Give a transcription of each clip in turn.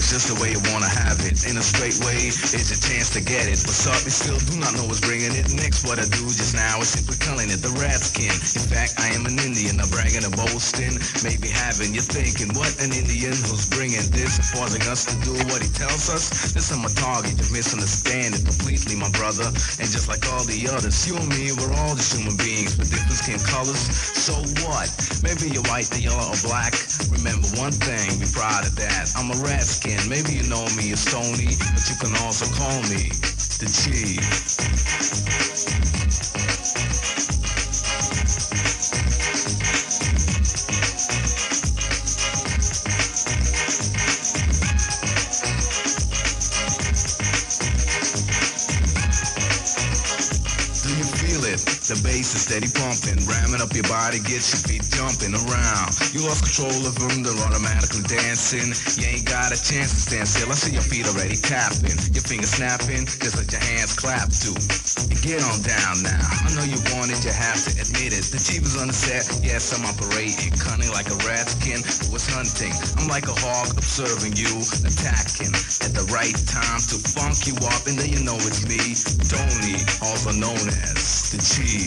just the way you wanna have it. In a straight way, it's a chance to get it. What's up? You still do not know what's bringing it. Next, what I do just now is simply calling it the Ratskin. In fact, I am an Indian, not bragging or boasting. Maybe having you thinking, what an Indian who's bringing this, forcing us to do what he tells us. This I'm a target, you misunderstand it completely, my brother. And just like all the others, you and me, we're all just human beings with different skin colors. So what? Maybe you're white, the yellow, or black. Remember one thing, be proud of that. I'm a Ratskin. Maybe you know me as Tony, but you can also call me the Chief. The bass is steady pumping, ramming up your body, gets your feet jumping around. You lost control of them, they're automatically dancing. You ain't got a chance to stand still. I see your feet already tapping, your fingers snapping, just let your hands clap too. You get on down now. I know you want it, you have to admit it. The Chief is on the set, yes I'm operating, cunning like a Ratskin who was hunting. I'm like a hawk observing you, attacking at the right time to funk you up, and then you know it's me, Tony, also known as the Chief.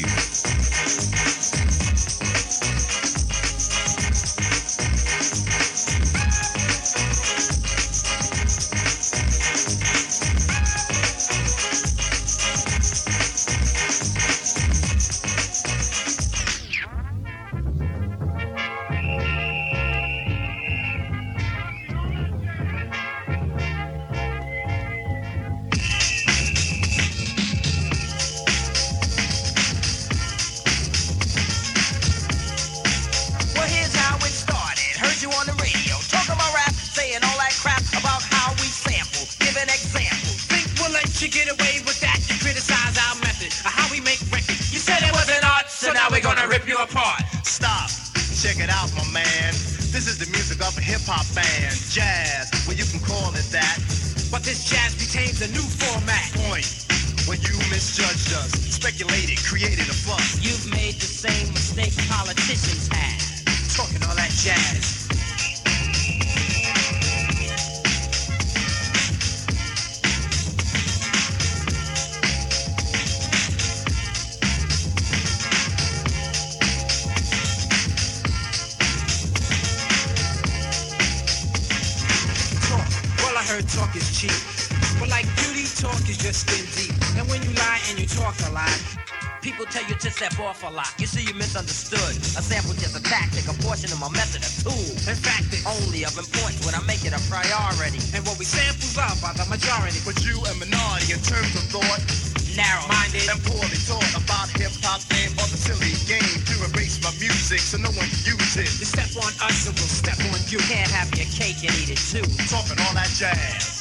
Off a lot. You see, you misunderstood. A sample just a tactic, a portion of my method, a tool. In fact, it's only of importance when I make it a priority. And what we samples are by the majority. But you a minority in terms of thought. Narrow-minded and poorly taught about hip-hop and other silly game to erase my music so no one can use it. You step on us and we'll step on you. Can't have your cake and eat it too. Talking all that jazz.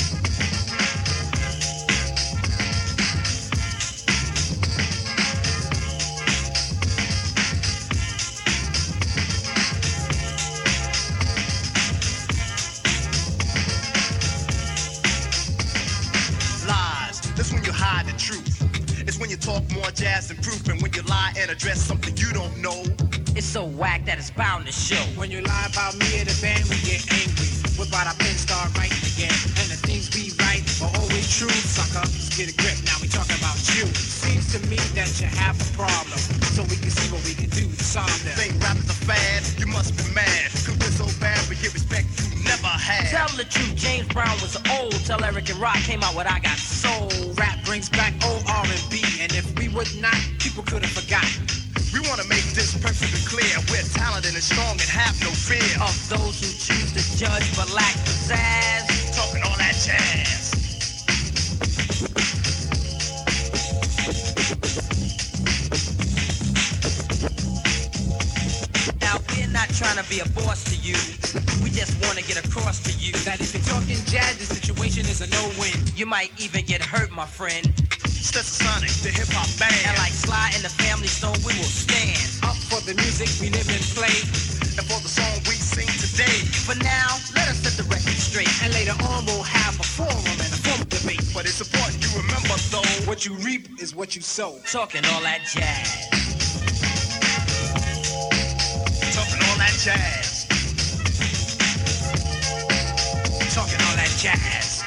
Talk more jazz than proof, and when you lie and address something you don't know, it's so whack that it's bound to show. When you lie about me and the band, we get angry. Whip out our pen, start writing again, and the things we write are always true, sucker. Let's get a grip, now we talking about you. Seems to me that you have a problem, so we can see what we can do to solve them. Think rap is a fad, you must be mad, cause we're so bad we get respect you never had. Tell the truth, James Brown was old, till Eric and Rock came out with I Got Soul. Rap brings back old R&B, and if we would not, people could have forgotten. We want to make this perfectly clear. We're talented and strong and have no fear of those who choose to judge but lack pizzazz. Talking all that jazz. Now we're not trying to be a boss to you. We just want to get across to you that if you're talking jazz, the situation is a no-win. You might even get hurt, my friend. Stetsasonic, the hip-hop band. And like Sly and the Family Stone, we will stand up for the music we live and play, and for the song we sing today. For now, let us set the record straight, and later on we'll have a forum and a formal debate. But it's important you remember, though, what you reap is what you sow. Talking all that jazz. Talking all that jazz. Talking all that jazz.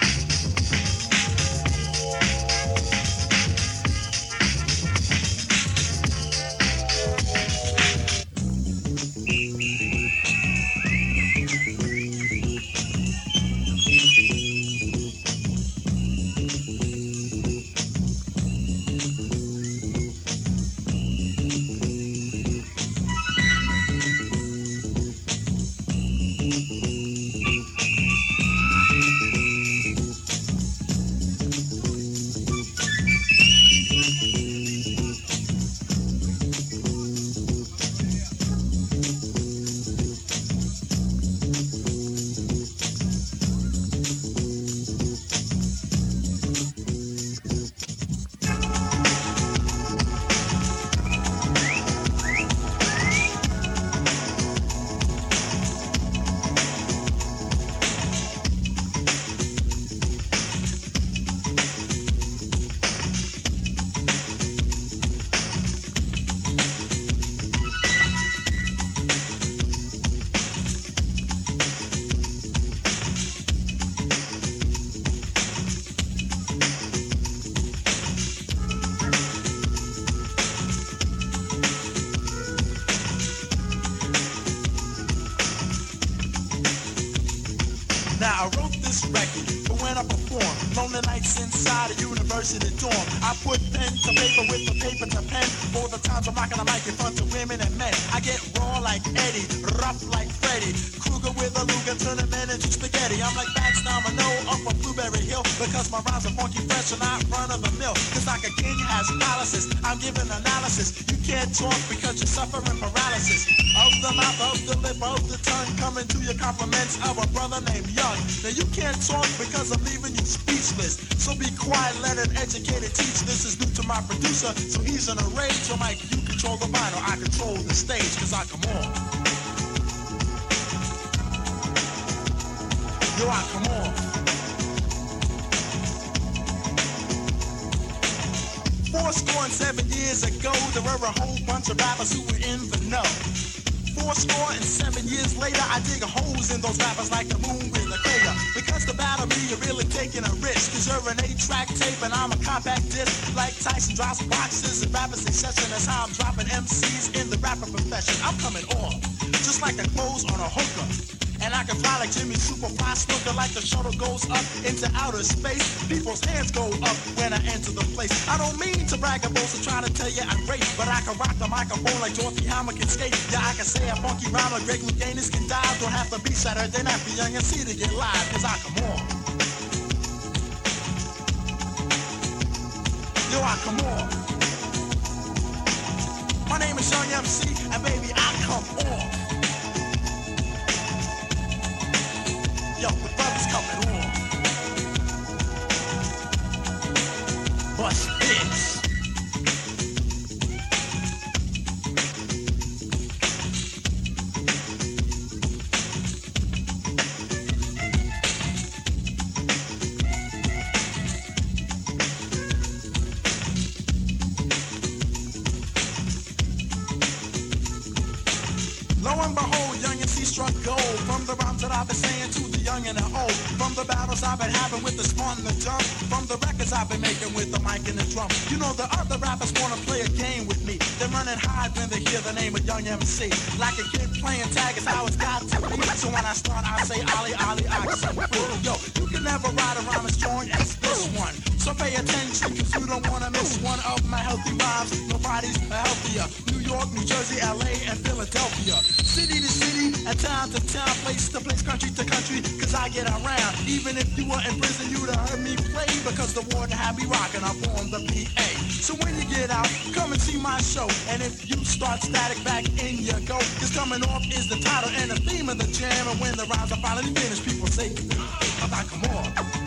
Now I wrote this record for when I perform. Lonely nights inside a university dorm. I put pen to paper with the paper to pen. For the times I'm rocking a mic in front of women and men. I get raw like Eddie, rough like Freddie. Kruger with a Luger, turn a man into spaghetti. I'm like Bax Domino up on Blueberry Hill. Because my rhymes are funky, fresh, and not run of the mill. Cause like a king has palaces, I'm giving analysis. You can't talk because you're suffering paralysis. Of the mouth, of the lip, of the tongue. Coming to your compliments of a brother named Young. Now you can't talk because I'm leaving you speechless. So be quiet, let an educated teach. This is new to my producer, so he's in a rage. So Mike, you control the vinyl, I control the stage, cause I come on. Yo, I come on. 7 years ago, there were a whole bunch of rappers who were in the know. 7 years later, I dig holes in those rappers like the moon with a crater. Because to battle me, you're really taking a risk. Cause you're an 8-track tape and I'm a compact disc. Like Tyson drops boxes and rappers in session. That's how I'm dropping MCs in the rapper profession. I'm coming on, just like the clothes on a hooker. And I can fly like Jimmy Superfly Snooker. Like the shuttle goes up into outer space. People's hands go up when I enter the place. I don't mean to brag or boast or try to tell you I'm great, but I can rock the microphone like Dorothy Hammer can skate. Yeah, I can say a funky rhyme like Greg Louganis can dive. Don't have to be Saturday night for Young MC to get live, cause I come on. Yo, I come on. My name is Young MC, and baby, I come on. Yo, the brother's coming on. Bust this. Lo and behold, Young MC struck gold. From the rhymes that I've been saying to the young and the old. From the battles I've been having with the smart and the dumb. From the records I've been making with the mic and the drum. You know the other rappers wanna play a game with me. They're running high when they hear the name of Young MC. Like a kid playing tag is how it's got to be. So when I start I say Ollie, Ollie, I can Yo, you can never ride a rhyme as strong as this one. So pay attention cause you don't wanna miss one of my healthy rhymes. Nobody's healthier. New York, New Jersey, LA, and Philadelphia. City to city, and town to town, place to place, country to country, cause I get around. Even if you were in prison, you'd have heard me play, because the warden had me rocking up on the PA. So when you get out, come and see my show, and if you start static, back in you go. Cause coming off is the title and the theme of the jam, and when the rhymes are finally finished, people say, I come on.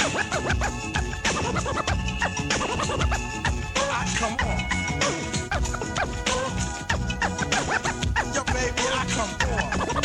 I come on. Yo, baby, I come on.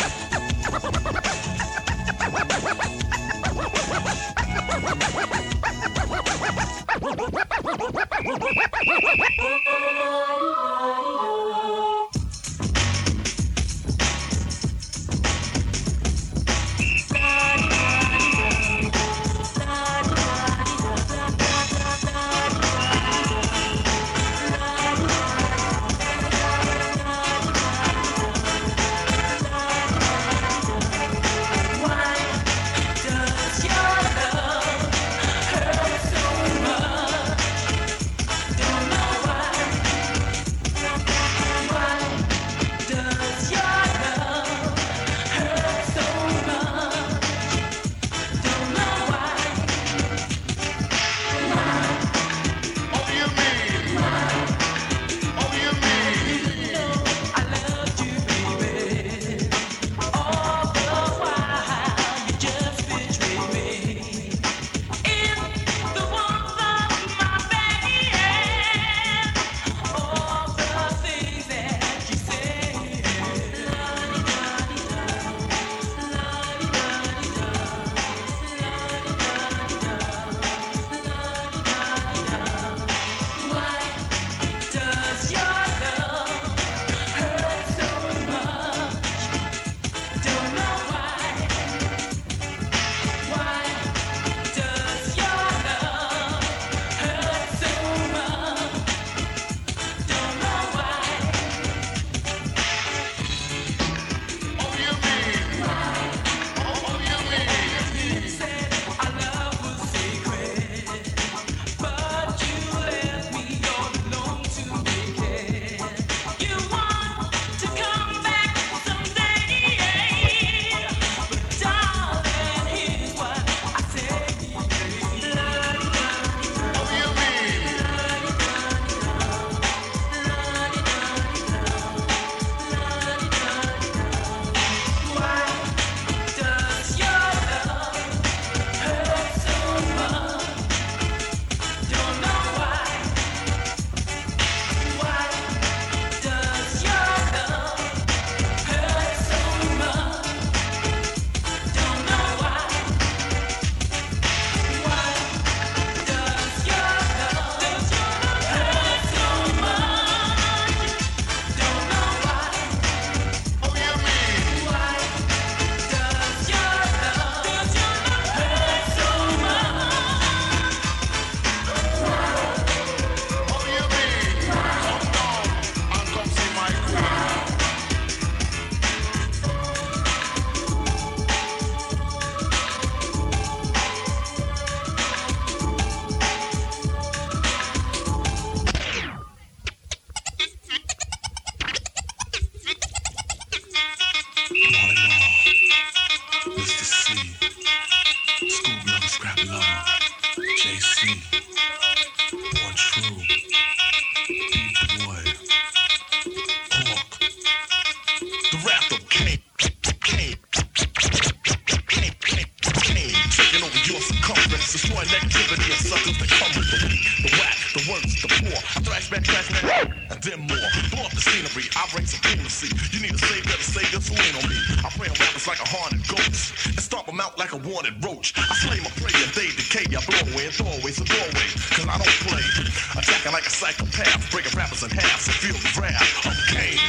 then more. Blow up the scenery, I reign supremacy. You need a savior to save this who ain't on me. I prey on rappers like a haunted ghost and stomp them out like a wanted roach. I slay my prey and they decay. I blow away and throw away some doorway, cause I don't play. Attacking like a psychopath, breaking rappers in half, so feel the wrath of Kane.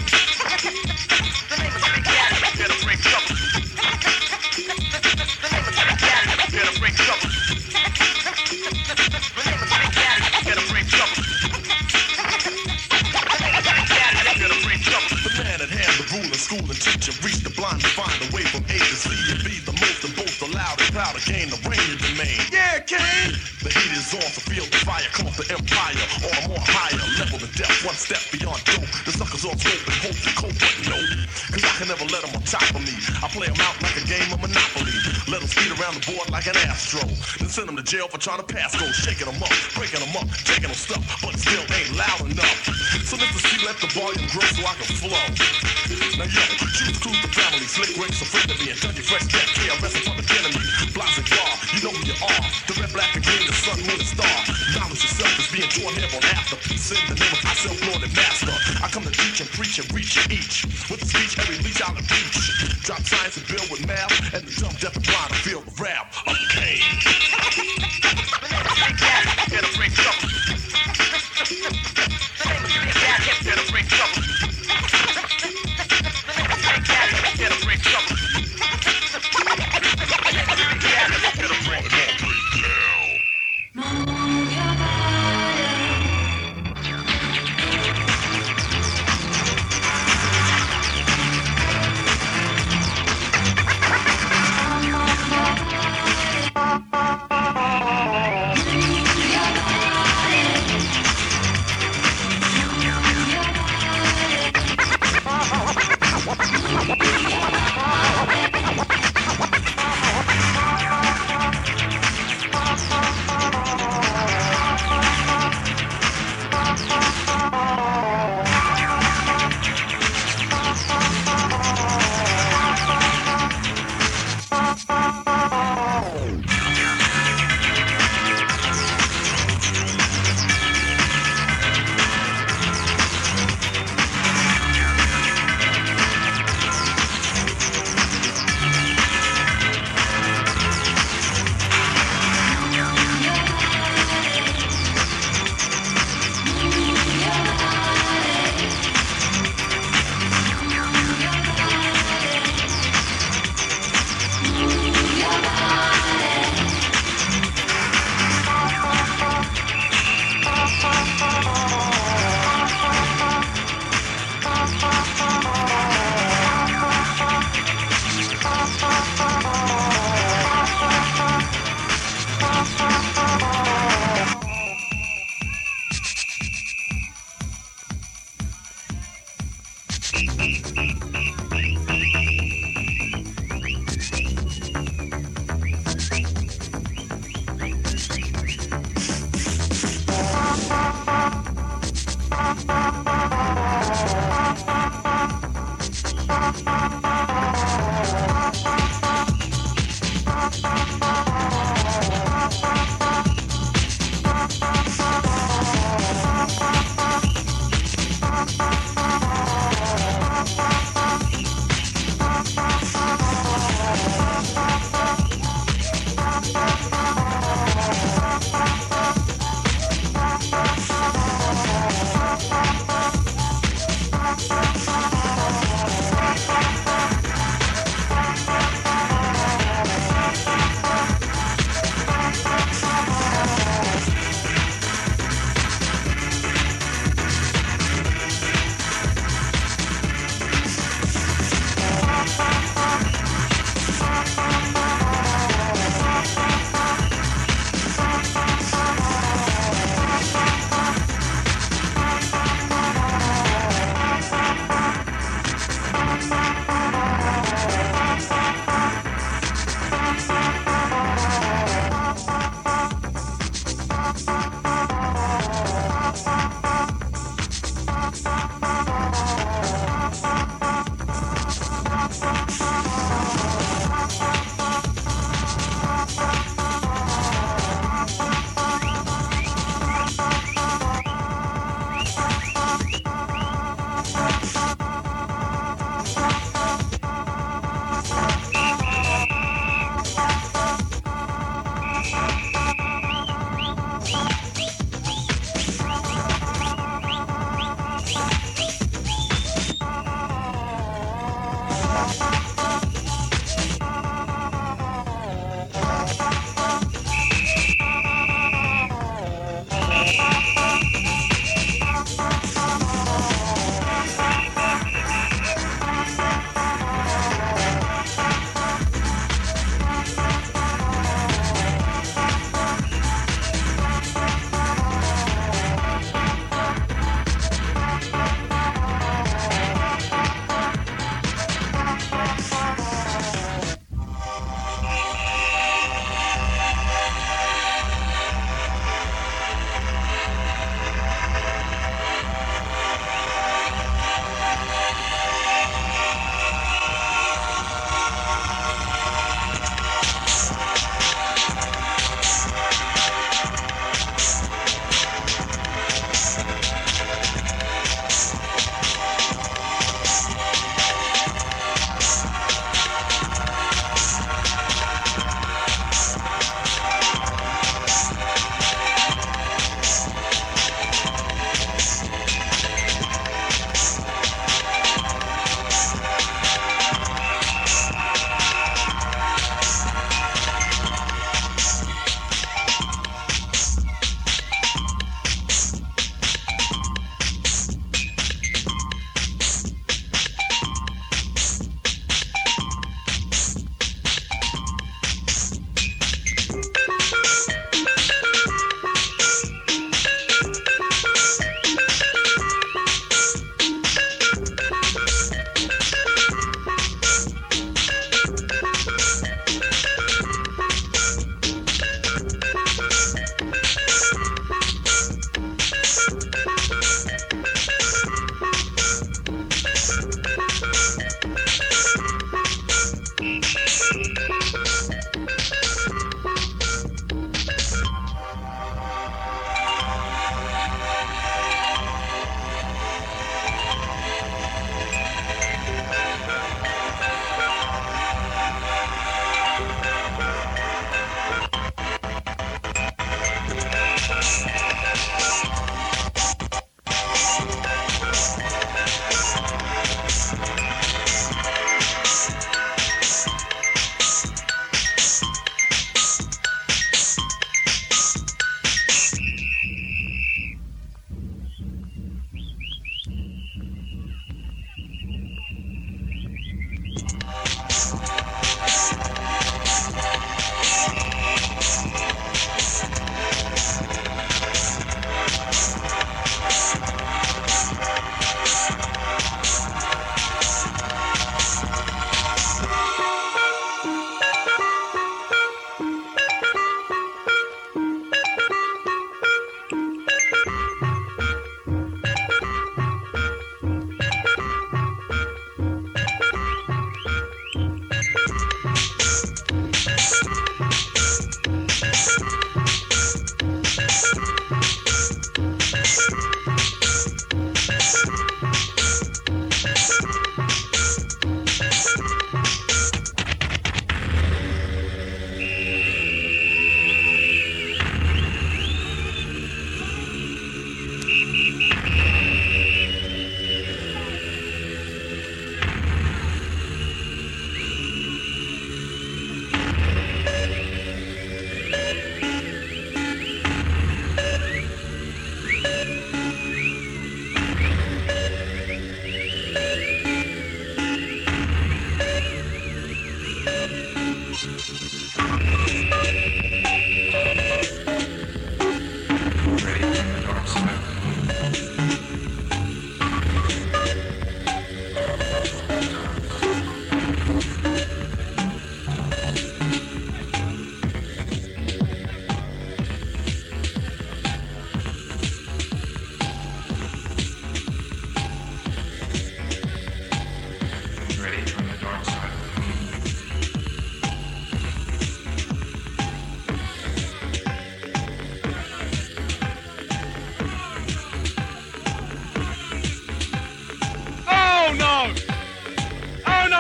Here to bring trouble. Here to bring trouble. Here to bring trouble. Here to bring trouble. The man at hand, the ruler, school and teacher, reach the blind to find a way from A to Z and be the most and boast the loud and proud to gain the reign and domain. Yeah, Kane! The heat is on, so feel the fire, come up the empire on a more higher level of depth, one step beyond dope. The suckers all smoke and hope to cope, but no, cause I can never let them on top of me. I play them out like a game of Monopoly. Let them speed around the board like an Astro. Then send them to jail for trying to pass go, shaking them up, breaking them up, taking them stuff, but still ain't loud enough. So Mr. C, let the volume grow so I can flow. Now yo, choose the family, slick Rick's a friend of me, and Dungy Fresh Deck, KRS in front of the enemy. Blase Bar, you know who you are. The red, black, and green, the sun, moon, and star. Knowledge yourself is being torn here on after. Peace in the name of myself, Lord and Master. I come to teach and preach and reach you each. With the speech, every leech out and reach. Drop science and build with math, and the dumb, deaf, and blind to feel the rap of Kane. Here to bring trouble. Here to bring trouble. Here to bring trouble. Here to bring trouble. Move your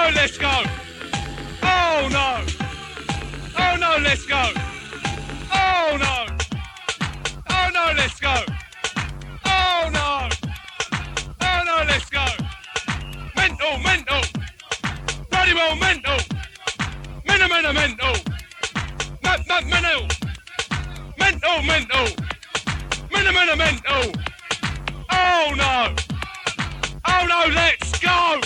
no, let's go. Oh no. Oh no, let's go. Oh no. Oh no, let's go. Oh no. Oh no, let's go. Mental, mental. Bloody well mental. Mental. Mental. Mental. Mental. Oh no. Oh no, let's go.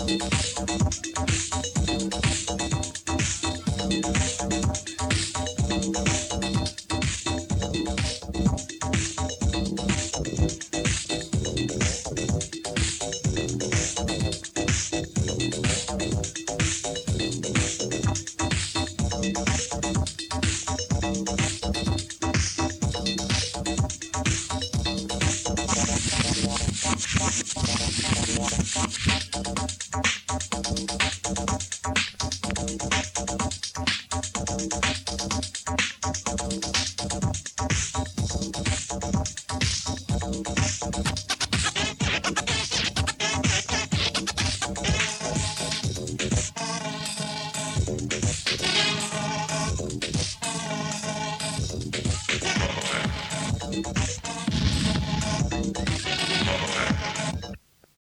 Thank